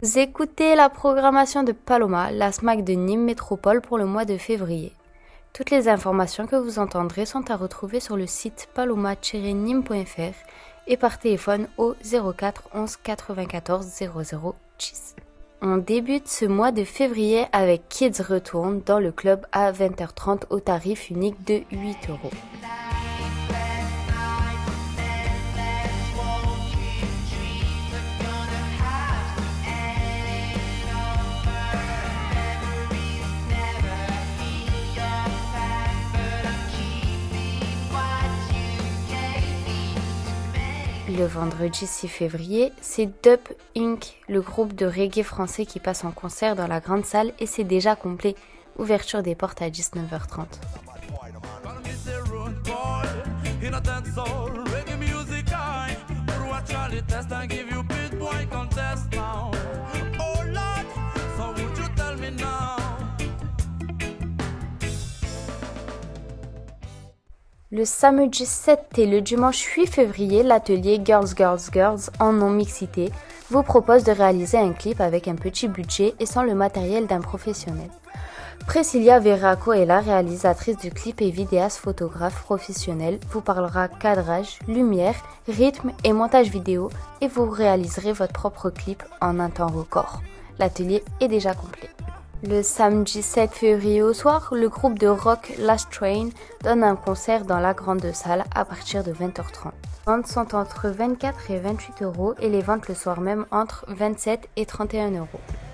Vous écoutez la programmation de Paloma, la SMAC de Nîmes Métropole pour le mois de février. Toutes les informations que vous entendrez sont à retrouver sur le site paloma-nîmes.fr et par téléphone au 04 11 94 00 10. On débute ce mois de février avec Kids Retourne dans le club à 20h30 au tarif unique de 8 €. Le vendredi 6 février, c'est Dub Inc., le groupe de reggae français qui passe en concert dans la grande salle et c'est déjà complet. Ouverture des portes à 19h30. Le samedi 7 et le dimanche 8 février, l'atelier Girls en non-mixité vous propose de réaliser un clip avec un petit budget et sans le matériel d'un professionnel. Priscilla Verraco est la réalisatrice du clip et vidéaste photographe professionnelle, vous parlera cadrage, lumière, rythme et montage vidéo et vous réaliserez votre propre clip en un temps record. L'atelier est déjà complet. Le samedi 7 février au soir, le groupe de rock Last Train donne un concert dans la grande salle à partir de 20h30. Les ventes sont entre 24 et 28 € et les ventes le soir même entre 27 et 31 €.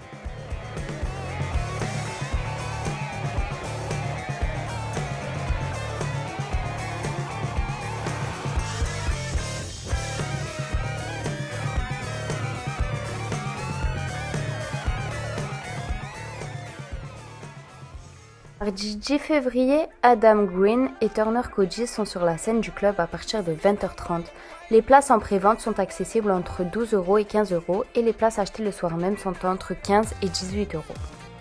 Mardi 10 février, Adam Green et Turner Koji sont sur la scène du club à partir de 20h30. Les places en pré-vente sont accessibles entre 12 € et 15 € et les places achetées le soir même sont entre 15 et 18 €.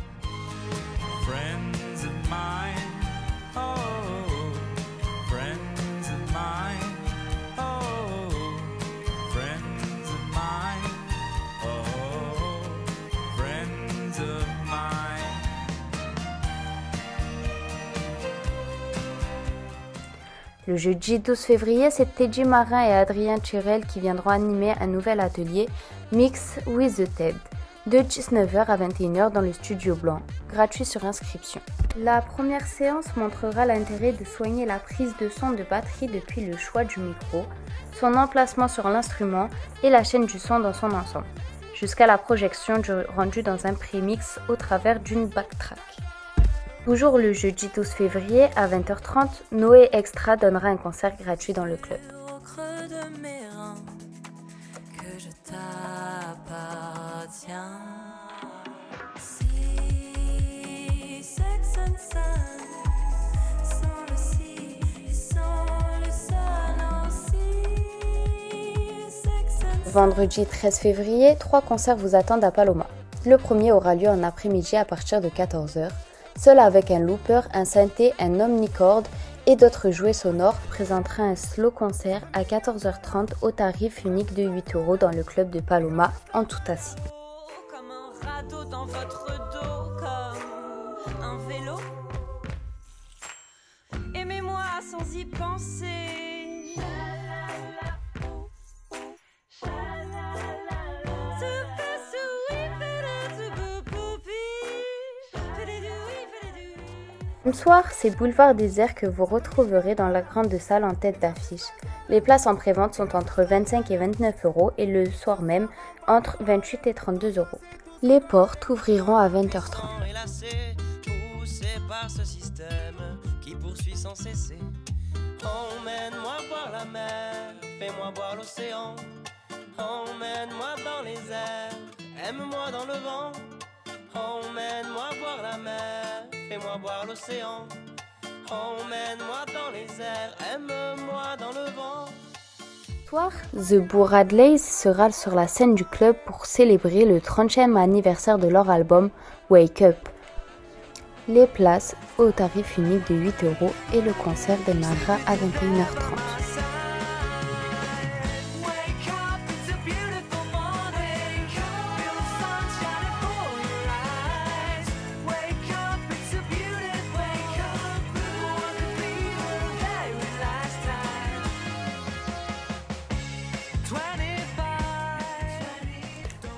Le jeudi 12 février, c'est Teddy Marin et Adrien Tirel qui viendront animer un nouvel atelier Mix with the TED de 19h à 21h dans le studio blanc, gratuit sur inscription. La première séance montrera l'intérêt de soigner la prise de son de batterie depuis le choix du micro, son emplacement sur l'instrument et la chaîne du son dans son ensemble, jusqu'à la projection du rendu dans un prémix au travers d'une backtrack. Toujours le jeudi 12 février à 20h30, Noé Extra donnera un concert gratuit dans le club. Vendredi 13 février, 3 concerts vous attendent à Paloma. Le premier aura lieu en après-midi à partir de 14h. Seul avec un looper, un synthé, un omnicord et d'autres jouets sonores, présentera un slow concert à 14h30 au tarif unique de 8 € dans le club de Paloma en tout assis. Comme un radeau dans votre dos, comme un vélo. Aimez-moi sans y penser. Le soir, c'est Boulevard Désert que vous retrouverez dans la grande salle en tête d'affiche. Les places en prévente sont entre 25 et 29 € et le soir même entre 28 et 32 €. Les portes ouvriront à 20h30. Poussé par ce système qui poursuit sans cesser. Emmène-moi voir la mer, fais-moi boire l'océan. Emmène-moi dans les airs, aime-moi dans le vent. Emmène-moi voir la mer, fais-moi boire l'océan. Emmène-moi dans les airs, aime-moi dans le vent. Soir, The Bourradleys sera sur la scène du club pour célébrer le 30e anniversaire de leur album Wake Up. Les places au tarif unique de 8 € et le concert démarrera à 21h30. Wake up, it's a beautiful morning. Feel the sunshine.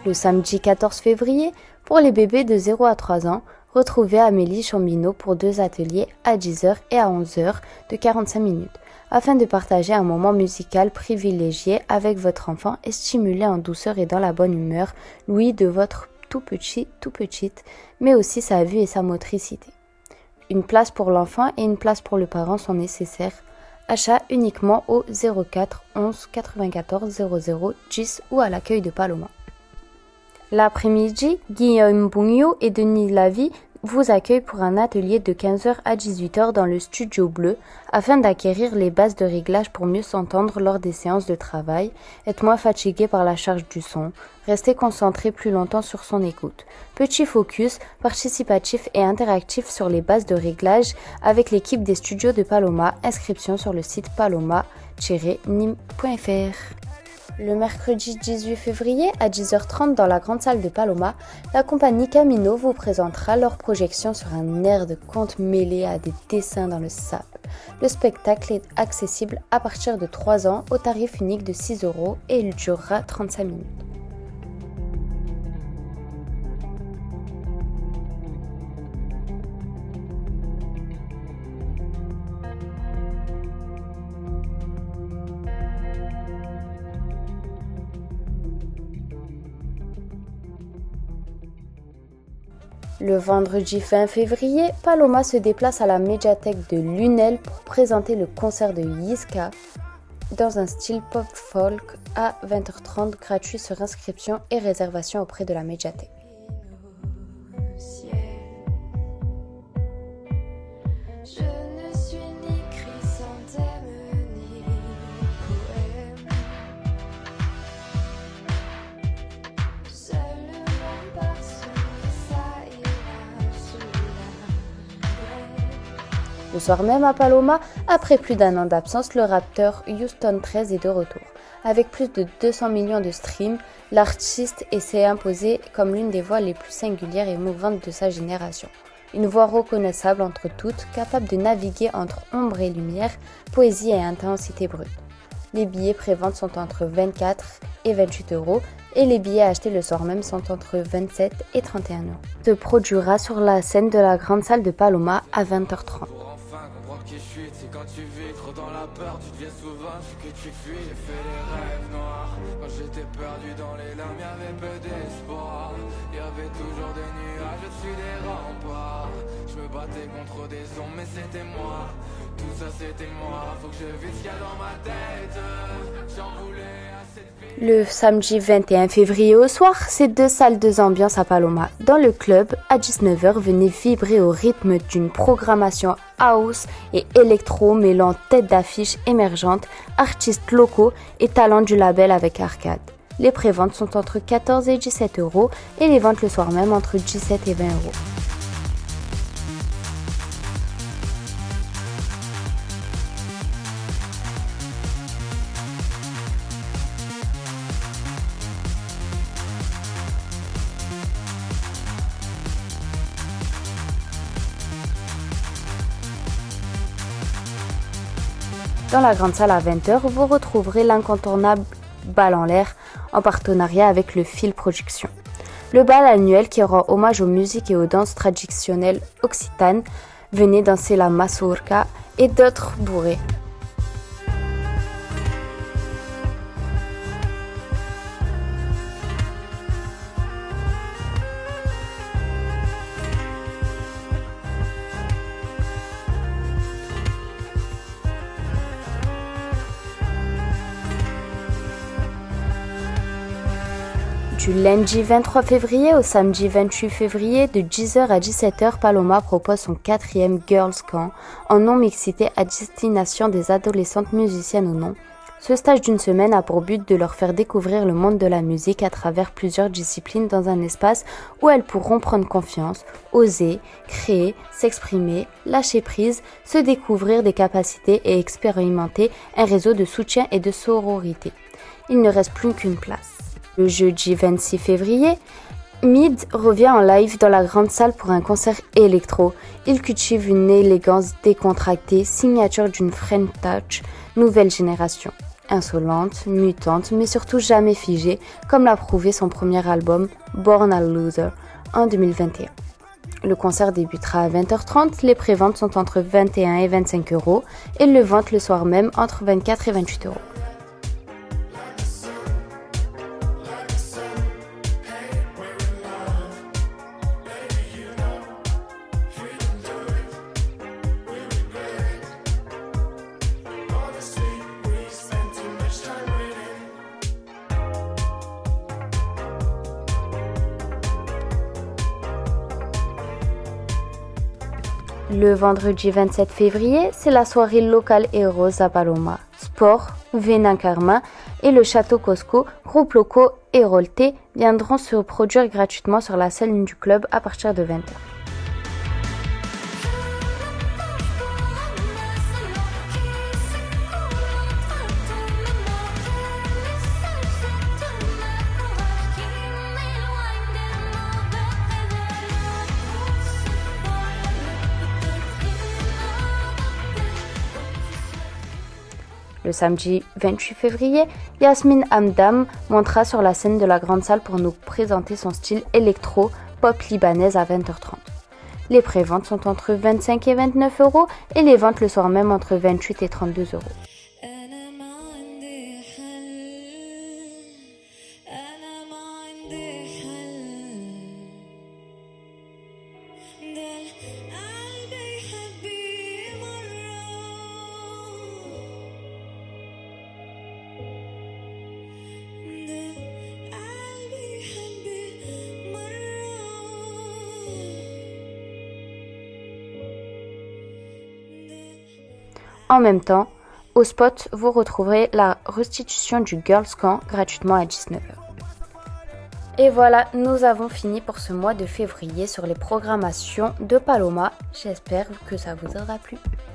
Le samedi 14 février, pour les bébés de 0 à 3 ans, retrouvez Amélie Chambinot pour 2 ateliers à 10h et à 11h de 45 minutes, afin de partager un moment musical privilégié avec votre enfant et stimuler en douceur et dans la bonne humeur l'ouïe de votre tout petite, mais aussi sa vue et sa motricité. Une place pour l'enfant et une place pour le parent sont nécessaires. Achat uniquement au 04 11 94 00 10 ou à l'accueil de Paloma. L'après-midi, Guillaume Bougnou et Denis Lavie vous accueillent pour un atelier de 15h à 18h dans le Studio Bleu afin d'acquérir les bases de réglage pour mieux s'entendre lors des séances de travail, être moins fatigué par la charge du son, rester concentré plus longtemps sur son écoute. Petit focus participatif et interactif sur les bases de réglage avec l'équipe des studios de Paloma. Inscription sur le site paloma-nîmes.fr. Le mercredi 18 février à 10h30 dans la grande salle de Paloma, la compagnie Camino vous présentera leur projection sur un air de conte mêlé à des dessins dans le sable. Le spectacle est accessible à partir de 3 ans au tarif unique de 6 € et il durera 35 minutes. Le vendredi 20 février, Paloma se déplace à la médiathèque de Lunel pour présenter le concert de Yiska dans un style pop-folk à 20h30 gratuit sur inscription et réservation auprès de la médiathèque. Le soir même à Paloma, après plus d'1 an d'absence, le rappeur Houston 13 est de retour. Avec plus de 200 millions de streams, l'artiste s'est imposé comme l'une des voix les plus singulières et mouvantes de sa génération. Une voix reconnaissable entre toutes, capable de naviguer entre ombre et lumière, poésie et intensité brute. Les billets prévente sont entre 24 et 28 € et les billets achetés le soir même sont entre 27 et 31 €. Se produira sur la scène de la grande salle de Paloma à 20h30. Qui je suis, c'est quand tu vis trop dans la peur, tu deviens souvent ce que tu fuis. J'ai fait les rêves noirs, quand j'étais perdu dans les larmes, y'avait peu d'espoir. Y'avait toujours des nuages au-dessus des remparts. Je me battais contre des ombres, mais c'était moi. Tout ça c'était moi, faut que je vise ce qu'il y a dans ma tête. J'en voulais à cette vie. Le samedi 21 février au soir, c'est 2 salles de ambiance à Paloma. Dans le club, à 19h, venez vibrer au rythme d'une programmation house et électro mêlant têtes d'affiche émergentes, artistes locaux et talents du label avec arcade. Les préventes sont entre 14 et 17 € et les ventes le soir même entre 17 et 20 €. Dans la grande salle à 20h, vous retrouverez l'incontournable Bal en l'air en partenariat avec le Fil Production. Le bal annuel qui rend hommage aux musiques et aux danses traditionnelles occitanes. Venez danser la mazurka et d'autres bourrées. Du lundi 23 février au samedi 28 février, de 10h à 17h, Paloma propose son 4e Girls Camp en non-mixité à destination des adolescentes musiciennes ou non. Ce stage d'une semaine a pour but de leur faire découvrir le monde de la musique à travers plusieurs disciplines dans un espace où elles pourront prendre confiance, oser, créer, s'exprimer, lâcher prise, se découvrir des capacités et expérimenter un réseau de soutien et de sororité. Il ne reste plus qu'une place. Le jeudi 26 février, Mid revient en live dans la grande salle pour un concert électro. Il cultive une élégance décontractée, signature d'une French Touch nouvelle génération. Insolente, mutante, mais surtout jamais figée, comme l'a prouvé son premier album, Born a Loser, en 2021. Le concert débutera à 20h30, les préventes sont entre 21 et 25 euros et le vente le soir même entre 24 et 28 euros. Le vendredi 27 février, c'est la soirée locale Eros à Paloma. Sport, Venin Carmin et le Château Cosco, groupes locaux et Rolté, viendront se produire gratuitement sur la scène du club à partir de 20h. Le samedi 28 février, Yasmine Hamdam montera sur la scène de la grande salle pour nous présenter son style électro-pop libanaise à 20h30. Les préventes sont entre 25 et 29 euros et les ventes le soir même entre 28 et 32 euros. En même temps, au spot, vous retrouverez la restitution du Girls Camp gratuitement à 19h. Et voilà, nous avons fini pour ce mois de février sur les programmations de Paloma. J'espère que ça vous aura plu.